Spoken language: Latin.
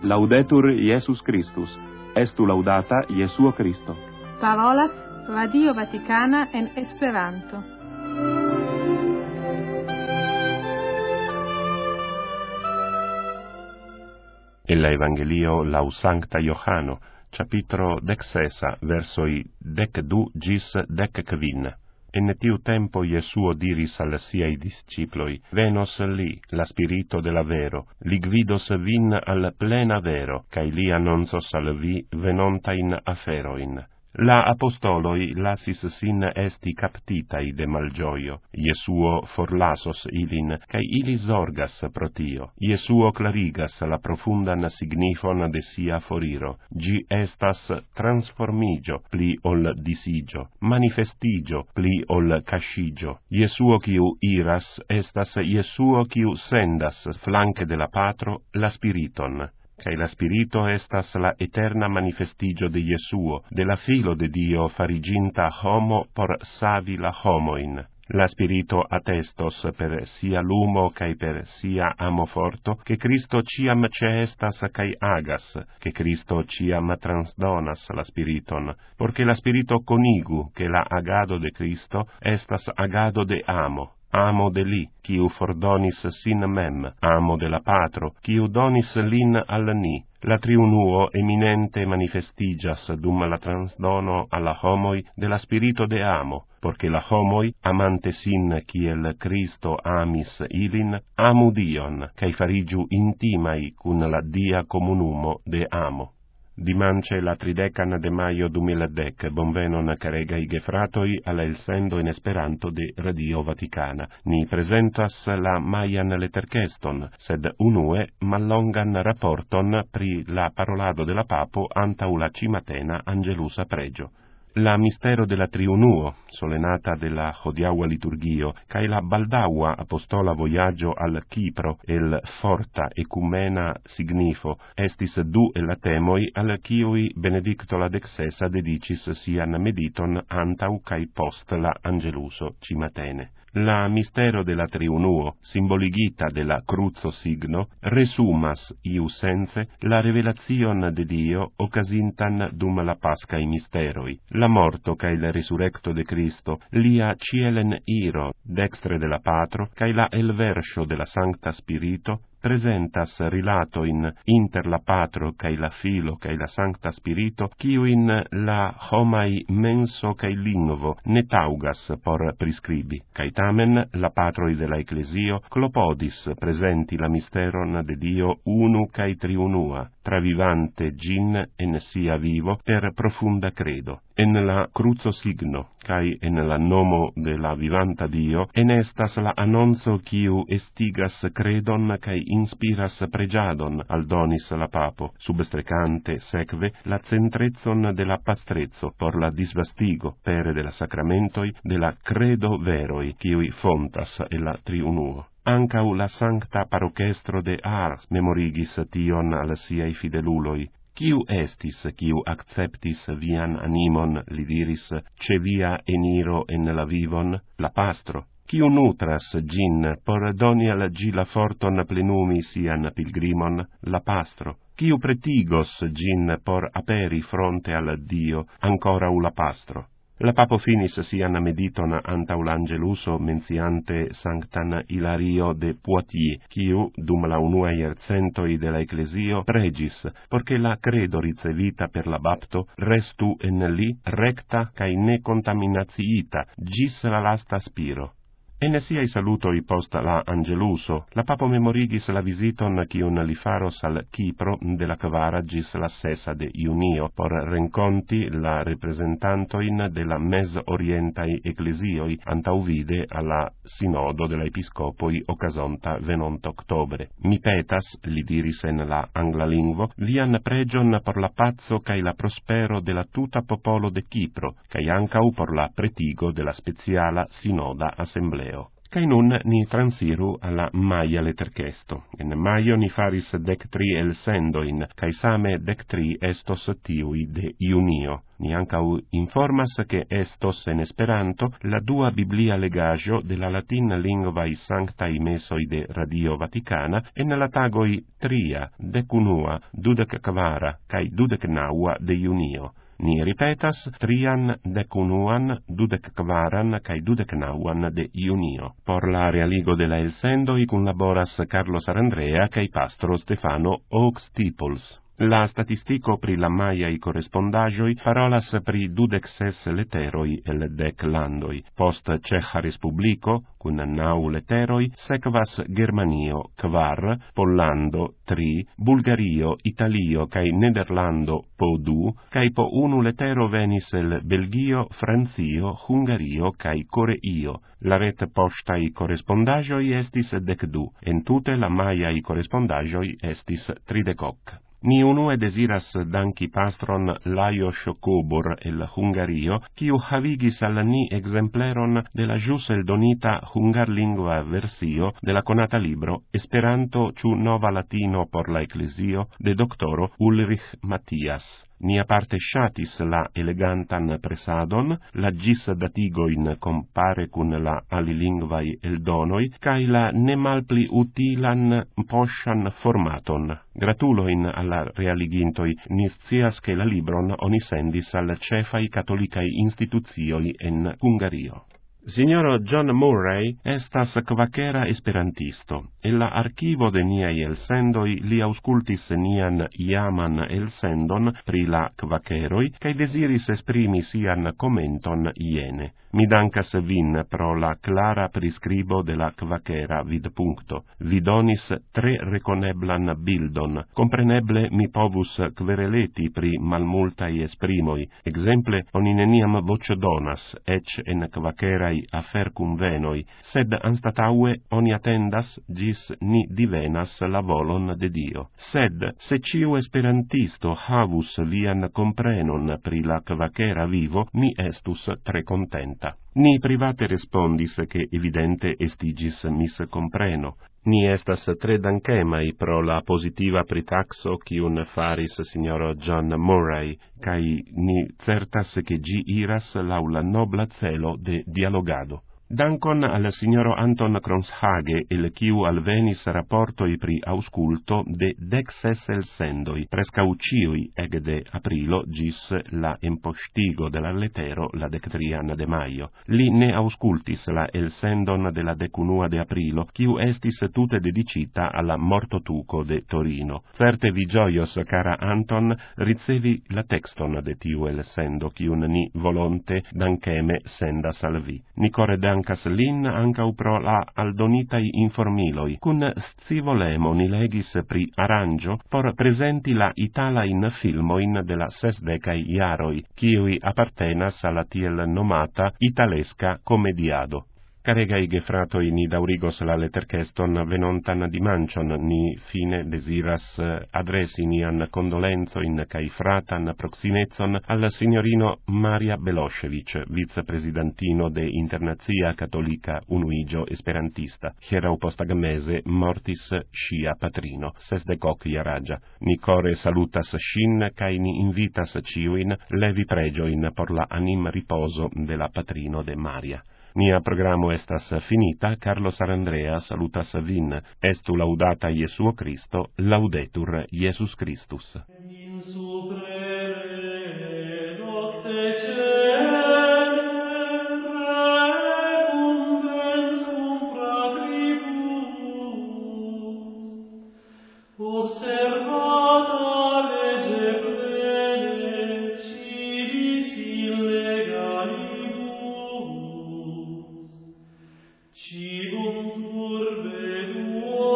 Laudetur Jesus Christus. Estu laudata Jesuo Christo. Parolas Radio Vaticana en Esperanto. El Evangelio lau Sancta Johano, capitro 16, versoi 12 gis 15. En tiu tempo Jesuo diris al siai disciploi: Venos li, la spirito de la vero, li gvidos vin al plena vero, cae li annonzos al vi venontain aferoin. La apostoloi lasis sin esti captitai de malgioio. Jesuo forlasos ilin, cae ili zorgas pro tio. Jesuo clarigas la profundan signifon de sia foriro. Gi estas transformigio pli ol disigio, manifestigio pli ol cascigio. Jesuo quiu iras estas Jesuo quiu sendas flanque de la Patro la Spiriton. Cae la Spirito estas la eterna manifestigio de Jesuo, de la filo de Dio fariginta homo por savi la homoin. La Spirito attestos per sia lumo cae per sia amo forto, che Cristo ciam ceestas cae agas, che Cristo ciam transdonas la Spiriton, porque la Spirito conigu che la agado de Cristo estas agado de amo. Amo de li, quiu fordonis sin mem, amo de la Patro, quiu donis lin al ni. La triunuo eminente manifestigas dum la transdono alla homoi de la Spirito de amo, porque la homoi, amante sin kiel Cristo amis ilin, amu Dion, cae farigiu intimai cun la dia comunumo de amo. Dimance la 30 de maio 2010, bonvenon caregai gefratoi alla el sendo in Esperanto de Radio Vaticana. Ni presentas la maian letterkeston, sed unue mallongan rapporton pri la parolado de la Papo antau la cimatena Angelusa pregio. La mistero de la triunuo, solenata de la hodiaua liturgio, cae la baldaua apostola voyaggio al Kipro, el forta ecumena signifo, estis du el temoi al ciui Benedicto la XVI dedicis sian mediton antau cae post la Angeluso cimatene. La mistero de la triunuo, simboligita de la cruzo signo, resumas, iu sense, la revelazion de Dio occasintan dum la pascae misteroi. La morto cae la resurrecto de Cristo, lia cielen iro, dextre de la Patro, cae la elversio de la Sancta Spirito, presentas rilatoin inter la Patro cae la Filo cae la Sancta Spirito, quiuin la homai menso cae lingvo ne taugas por prescribi, cae tamen la Patroi de la Ecclesio clopodis presenti la misteron de Dio unu cae triunua, travivante gin en sia vivo per profunda credo. En la cruzo signo, cae en la nomo de la vivanta Dio, enestas la annonzo quiu estigas credon cae inspiras pregiadon aldonis la Papo, substrecante seque la centrezon de la pastrezzo por la disvastigo pere de la sacramentoi de la credo veroi, quiui fontas e la triunuo. Ancau la sancta parochestro de Ars memorigis tion al siei fideluloi. Quiu estis, quiu acceptis vian animon, li diris, ce via eniro en la vivon? La pastro. Quiu nutras gin, por doni al gi la forton plenumi sian pilgrimon? La pastro. Quiu pretigos gin por aperi fronte al Dio, ancora u la pastro. La Papo finis sian mediton antau l'Angeluso menciante Sanctan Ilario de Poitiers, quiu, dum la unua iercentoi de la Ecclesio, pregis, porche la credo ricevita per la bapto restu en li recta cae ne contaminaziita gis la lasta spiro. En siai salutoi post la Angeluso, la Papo memorigis la visiton quiun li faros al Kipro de la Kvara gis la 6 de junio, por renconti la representantoin de la mes-orientai ecclesioi antauvide alla sinodo de la episcopoi occasonta venont octobre. Mi petas, li diris en la angla lingvo, vian pregion por la pazzo cae la prospero de la tuta popolo de Kipro, cae ancau por la pretigo de la speciala sinoda assemblea. cae nun ni transiru alla Maia lettercesto. In Maio ni faris 13 elsendoin, cae same 13 estos tiui de Iunio. Ni ancau informas che estos en Esperanto la dua Biblia legajo de la latina lingvae sanctae mesoi de Radio Vaticana en la tagoi 3, 11, 24 cae 29 de Iunio. Ni ripetas 3, 11, 24 cae 29 de Iunio. Por la realigo de la elsendoi cunlaboras Carlos Arandrea cae pastro Stefano Oaks-Tipols. La statistico pri la maiai correspondagioi parolas pri 26 letteroi el 10 landoi. Post Cecha Respublico, cun 9 letteroi, sekvas Germanio 4, Pollando 3, Bulgario, Italio cae Nederlando po 2, cae po 1 lettero venis el Belgio, Francio, Hungario cae Coreio. La ret postai correspondagioi estis 12, en tute la maiai correspondagioi estis 30. Ni unue desiras danki pastron Lajos Kobor el Hungario, kiu havigis al ni exempleron de la jus eldonita hungarlingua versio de la conata libro Esperanto ĉu nova latino por la Eklezio de doktoro Ulrich Matthias. Ni aparte shatis la elegantan presadon, la gis datigoin compare cun la alilingvai eldonoi, cae la ne malpli utilan poshan formaton. Gratuloin alla realigintoi, ni scias che la libron oni sendis al cefai catholicai instituzioi en Hungario. Signoro John Murray estas kvakera esperantisto. En la archivo de niai elsendoi li auscultis nian iaman elsendon pri la kvakeroi, cae desiris esprimi sian commenton iene. Mi dankas vin pro la clara prescribo de la kvakera vidpunkto. Vi donis tre reconeblan bildon. Compreneble mi povus quereleti pri malmultai esprimoi. Exemple, oni neniam vocedonas, ec en kvakerai affer convenoi, sed anstataue oni attendas gis ni divenas la volon de Dio. Sed, se ciu esperantisto havus lian comprenon pri la kvakera vivo, mi estus tre contenta. Ni private respondis che evidente estigis miscompreno. Ni estas tre dankemai pro la positiva pritaxo quiun faris signoro John Murray, cae ni certas che gi iras laula nobla celo de dialogado. Dankon al signoro Anton Kronshage, el quiu alvenis rapportoi pri ausculto de 16 elsendoi, prescau ciui eg de aprilo gis la impostigo de la lettero la 13 de maio. Li ne auscultis la elsendon de la 11 de aprilo, quiu estis tute dedicita alla mortotuco de Torino. Certe vi gioios, cara Anton, ricevi la texton de tiu elsendo, quiun ni volonte dankeme sendas al vi. Ni core dankas lin ancau pro la aldonitai informiloi, cun scivolemo ni legis pri arrangio por presenti la italain filmoin de la 60 iaroi, kiui appartenas alla tiel nomata italesca comediado. Caregai gefratoi, ni daurigos la letterceston venontan dimancion, ni fine desiras adresi nian condolenzoin cae fratan proximezon al signorino Maria Belosevic, vicepresidentino de Internazia Cattolica Unuigio Esperantista. Hierau postagmese mortis scia patrino, 60 iaragia. Ni core salutas shin, cae ni invitas ciuin levi pregioin por la anim riposo de la patrino de Maria. Nia programo estas finita, Carlos Arandrea salutas vin. Estu laudata Jesuo Christo, laudetur Jesus Christus. Cium turbe duo